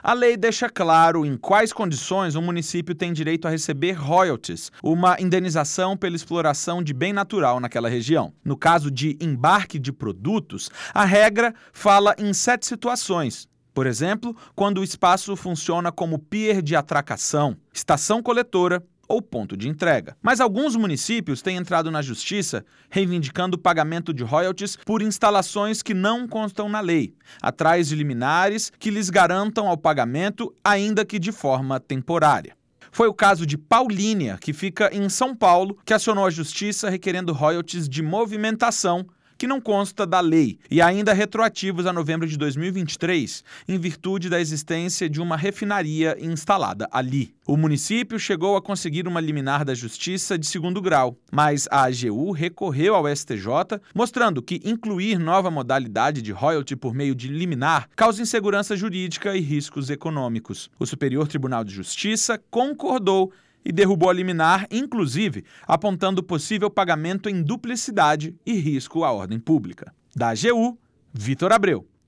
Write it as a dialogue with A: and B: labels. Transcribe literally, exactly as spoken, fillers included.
A: A lei deixa claro em quais condições um município tem direito a receber royalties, uma indenização pela exploração de bem natural naquela região. No caso de embarque de produtos, a regra fala em sete situações. Por exemplo, quando o espaço funciona como pier de atracação, estação coletora ou ponto de entrega. Mas alguns municípios têm entrado na justiça reivindicando o pagamento de royalties por instalações que não constam na lei, atrás de liminares que lhes garantam ao pagamento, ainda que de forma temporária. Foi o caso de Paulínia, que fica em São Paulo, que acionou a justiça requerendo royalties de movimentação que não consta da lei e ainda retroativos a novembro de dois mil e vinte e três, em virtude da existência de uma refinaria instalada ali. O município chegou a conseguir uma liminar da Justiça de segundo grau, mas a A G U recorreu ao S T J, mostrando que incluir nova modalidade de royalty por meio de liminar causa insegurança jurídica e riscos econômicos. O Superior Tribunal de Justiça concordou e derrubou a liminar, inclusive apontando possível pagamento em duplicidade e risco à ordem pública. Da A G U, Vitor Abreu.